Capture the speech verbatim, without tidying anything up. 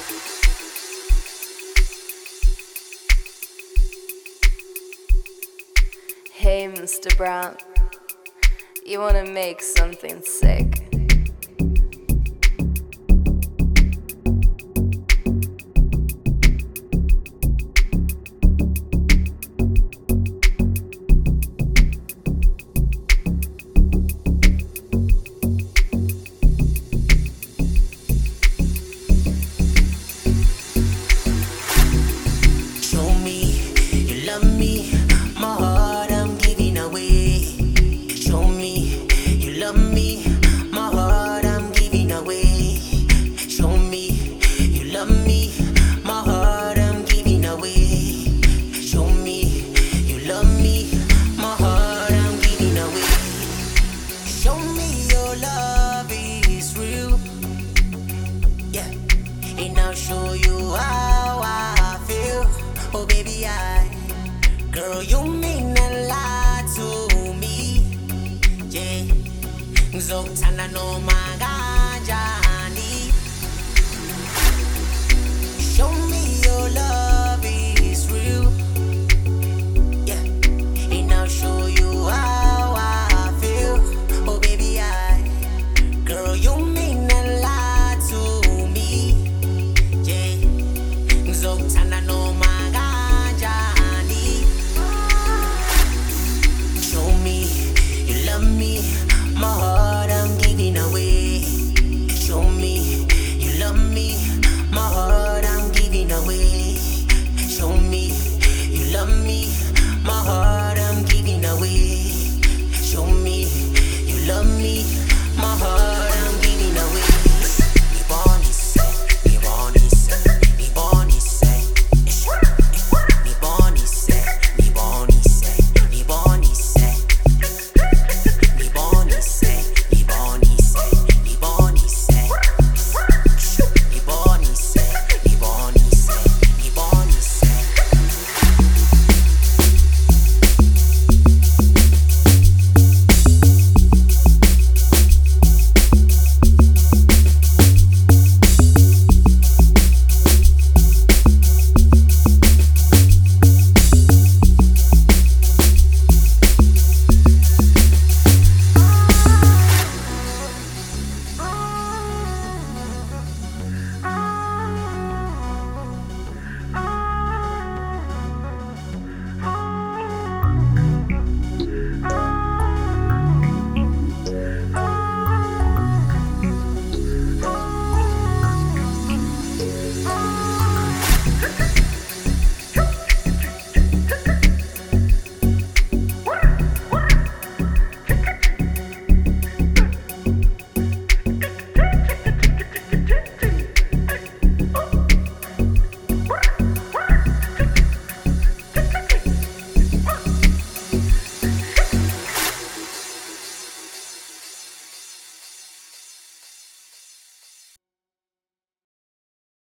Hey, Mister Brown, you wanna make something sick? Show me you love me, my heart I'm giving away. Show me you love me, my heart I'm giving away. Show me you love me, my heart I'm giving away. Show me you love me, my heart I'm giving away. Show me your love is real, yeah, and I'll show you how I feel. Oh baby, I, girl, you mean a lot to me, yeah. Zotana no man.